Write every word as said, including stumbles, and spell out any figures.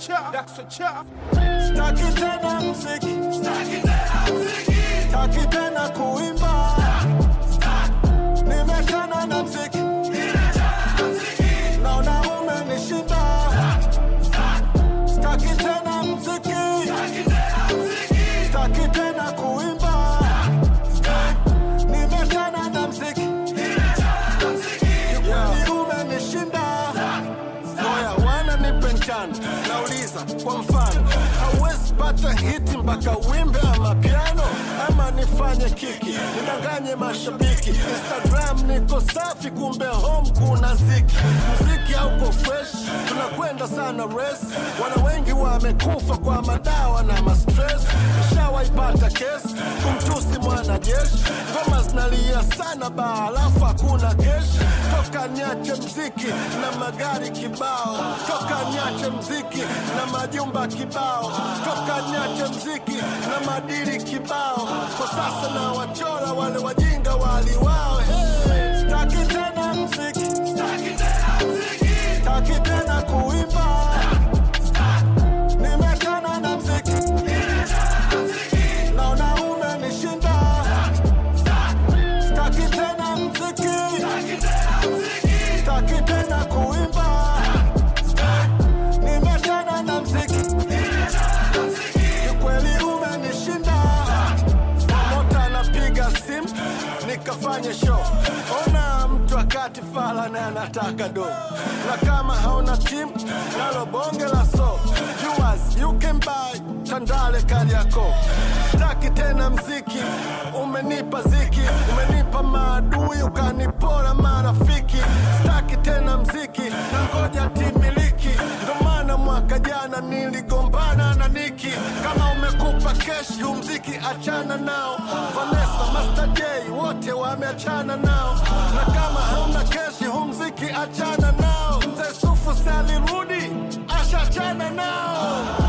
Staki tena mziki, staki tena mziki, staki tena kuimba, nimechana na mziki, nimechana na mziki, naona umenishinda. Staki tena mziki, staki tena mziki, staki tena kuimba, nimechana na mziki, nimechana na mziki, yeah. Umenishinda. Moya wana nipenchana, nauliza kwa mfano, hauwezi pata hiti mpaka wimbe ama piano, ama nifanye kiki, nidanganye mashabiki. Instagram niko safi, kumbe home kuna ziki. Muziki hauko fresh, tunakwenda sana race. Wana wengi wamekufa kwa madawa na mastress. Nishawaipata kesi, kumtusi mwana jeshi. Ngoma zinalia sana ba, alafu hakuna kesh. Toka niache mziki na magari kibao, toka niache mziki na majumba kibao, toka niache mziki na madiri kibao. Kwa sasa na wachora wale wajinga wali wao. Hey, staki tena mziki, staki tena mziki, staki tena kuimba, nimechana na mziki, nimechana na mziki, naona umenishinda. Staki tena mziki, staki tena mziki, staki tena kuimba, nimechana na mziki, nimechana na mziki, kweli umenishinda. Mota napiga simu nikafanye show, ona mtu akati fala na anataka do. Na kama hauna team nalo bonge la so, viewers you can buy Tandale Kariako. Staki tena mziki, umenipa ziki, umenipa maadui ukanipora marafiki. Staki tena mziki, nangoja timiliki, ndo maana mwaka jana niligombana na Niki. Kama umekupa cash yu mziki achana nao, Vanessa, Master J wote wameachana nao. Na kama hauna cash yu mziki achana nao, Mzee Sufu salirudi ashachana nao.